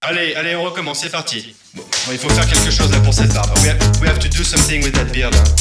Allez, allez, on recommence, c'est parti. Bon, il faut faire quelque chose là pour cette barbe. We have to do something with that beard. Hein.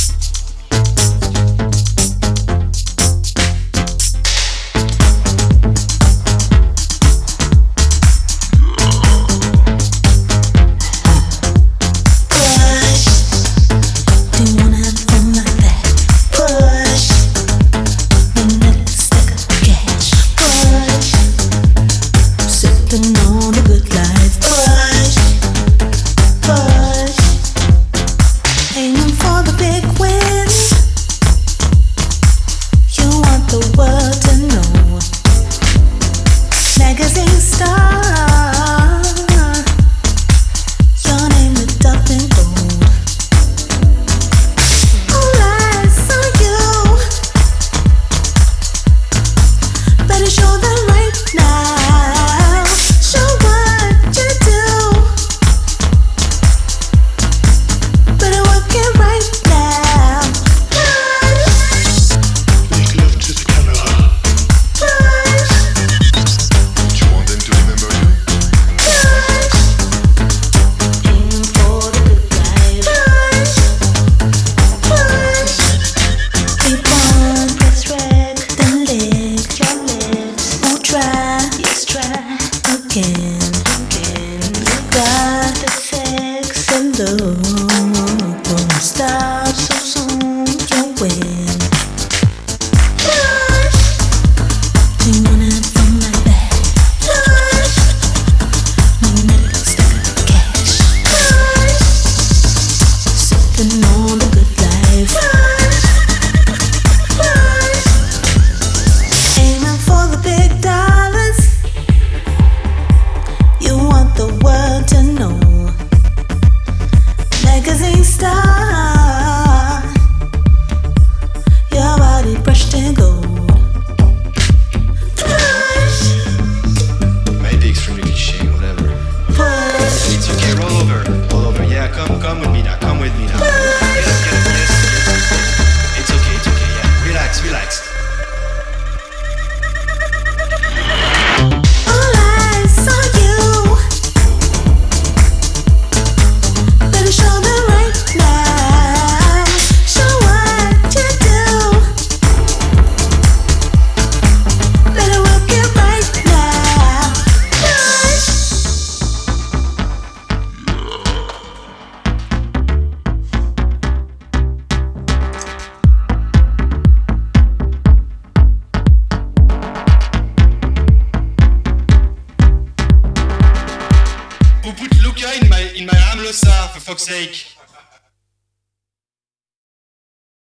Who put Luca in my AMLOSA, for fuck's sake?